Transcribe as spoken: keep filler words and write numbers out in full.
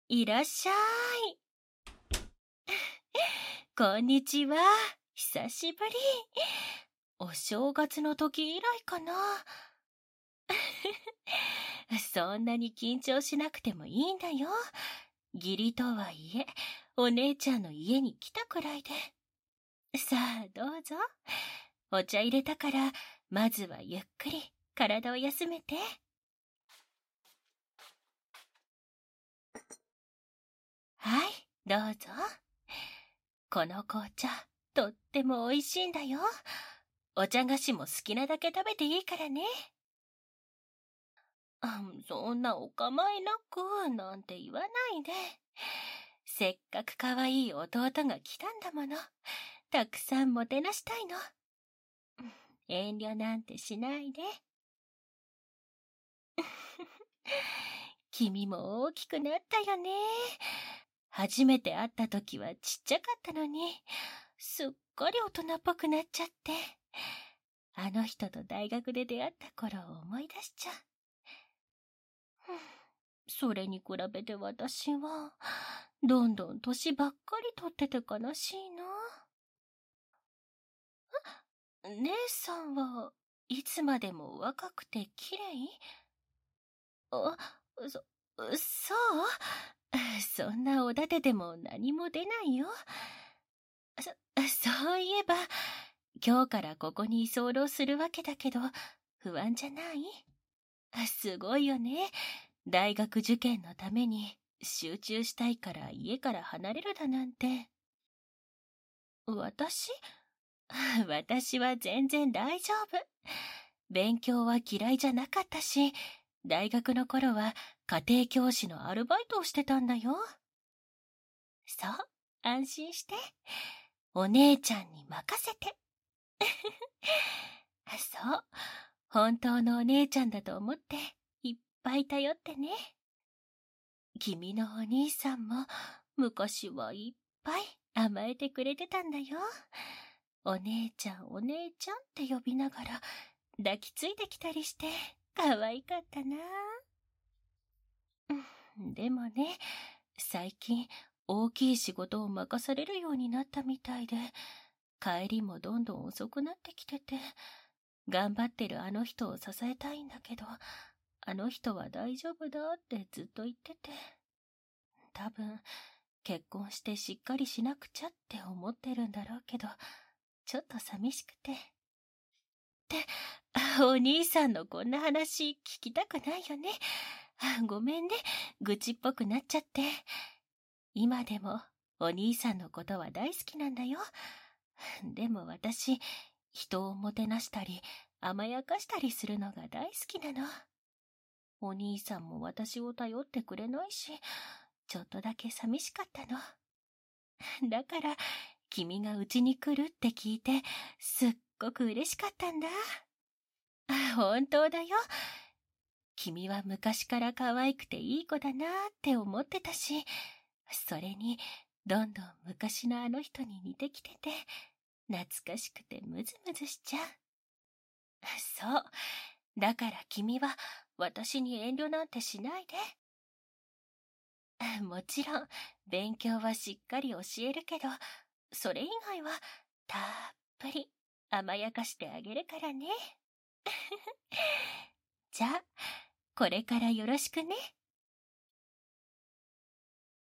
いらっしゃい。こんにちは。久しぶり。お正月の時以来かな。そんなに緊張しなくてもいいんだよ。義理とはいえ、お姉ちゃんの家に来たくらいで。さあ、どうぞ。お茶入れたから、まずはゆっくり体を休めて。はい、どうぞ。この紅茶、とっても美味しいんだよ。お茶菓子も好きなだけ食べていいからね。あ、そんなお構いなくなんて言わないで。せっかく可愛い弟が来たんだもの。たくさんもてなしたいの。遠慮なんてしないで。君も大きくなったよね。初めて会った時はちっちゃかったのに、すっかり大人っぽくなっちゃって。あの人と大学で出会った頃を思い出しちゃう。それに比べて私は、どんどん年ばっかり取ってて悲しいな。姉さんはいつまでも若くて綺麗？あ、そ、そうそんなおだてでも何も出ないよ。そ、そういえば、今日からここに居候するわけだけど、不安じゃない？すごいよね。大学受験のために集中したいから家から離れるだなんて。私？私は全然大丈夫。勉強は嫌いじゃなかったし、大学の頃は家庭教師のアルバイトをしてたんだよ。そう、安心して。お姉ちゃんに任せて。そう、本当のお姉ちゃんだと思っていっぱい頼ってね。君のお兄さんも昔はいっぱい甘えてくれてたんだよ。お姉ちゃんお姉ちゃんって呼びながら抱きついてきたりして可愛かったな。でもね、最近大きい仕事を任されるようになったみたいで、帰りもどんどん遅くなってきてて、頑張ってるあの人を支えたいんだけど、あの人は大丈夫だってずっと言ってて、多分結婚してしっかりしなくちゃって思ってるんだろうけど、ちょっと寂しくて。って、お兄さんのこんな話聞きたくないよね。ごめんね、愚痴っぽくなっちゃって。今でもお兄さんのことは大好きなんだよ。でも私、人をもてなしたり甘やかしたりするのが大好きなの。お兄さんも私を頼ってくれないし、ちょっとだけ寂しかったの。だから、君がうちに来るって聞いて、すっごく嬉しかったんだ。本当だよ。君は昔から可愛くていい子だなって思ってたし、それに、どんどん昔のあの人に似てきてて、懐かしくてムズムズしちゃう。そう。だから君は私に遠慮なんてしないで。もちろん、勉強はしっかり教えるけど、それ以外はたっぷり甘やかしてあげるからね。じゃあ、これからよろしくね。